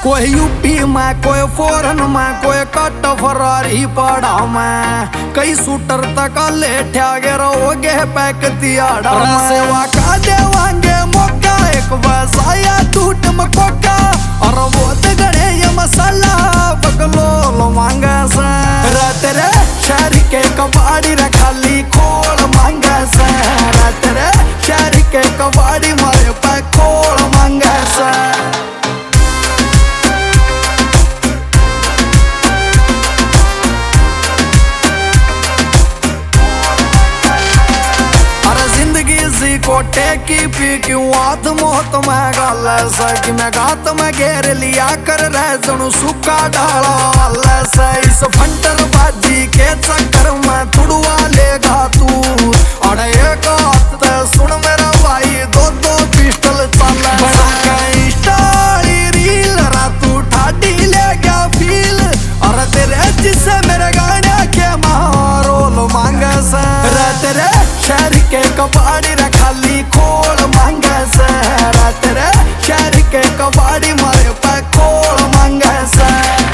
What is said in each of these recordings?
कोई यूपी में, कोई फॉरन में, कोई कट फरारी पड़ा में, कई शूटर तक लेठा गे रहोगे पैक दियाड़ा में। सेवा का देवांगे मौका एक बसाया टूट मकोका, और वो गड़े ये मसाला बगलो मांगा से तेरे शहर के कबाड़ी रखाली खोल मांगा से तेरे शहर के कबाड़ी मारे पे खोल मांगा से। कोटे की पी क्यों आत मोहत में गल कि मैं गात में घेर लिया कर रह जणु सूखा ढाला से। इस फंटर बाजी के चक्कर में थुड़वा लेगा तू, और एक हाथ सुन मेरा भाई दो दो पिस्टल चल स्टारी रील तू ठाडी ले गया फील, और तेरे जिससे मेरे गाने के मारोल मांगे से तेरे शहर के कबाड़ी रखाली खोल मांगे से तेरे शहर के कबाड़ी मारे पे खोल मांगे से।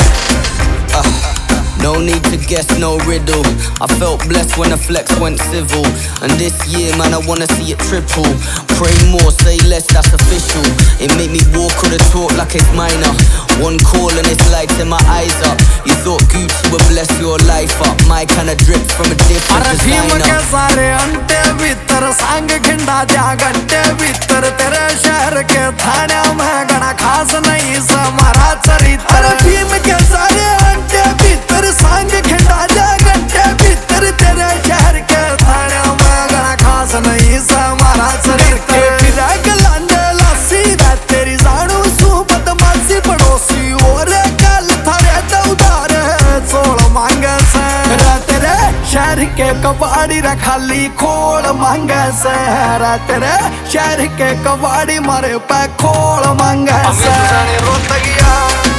No need to guess, no riddle. I felt blessed when the flex went civil, and this year, man, I wanna see it triple. Pray more, say less, that's official. It made me walk or the talk like it's minor. One call and it's lighting my eyes up. You thought Gucci would bless your life up. My kind of drip from a different designer. के सारे अंटे भीतर सांग खिंडा जा घंटे भीतर तेरे शहर के थाने में गणा खास नहीं समारा चरित्र। भीम के सारे अंटे भीतर सांग खिंडा जा घंटे भीतर तेरे शहर के थाने में गणा खास नहीं समारा चरित्र। फिर लांडे लासी तेरी जानू सू बदमाशी पड़ोसी और कल थारे दौदार सोल मांगे से तेरे शहर के कबाड़ी रखाली खोल मांगे से तेरे शहर के कबाड़ी मारे पे खोल मांगे से।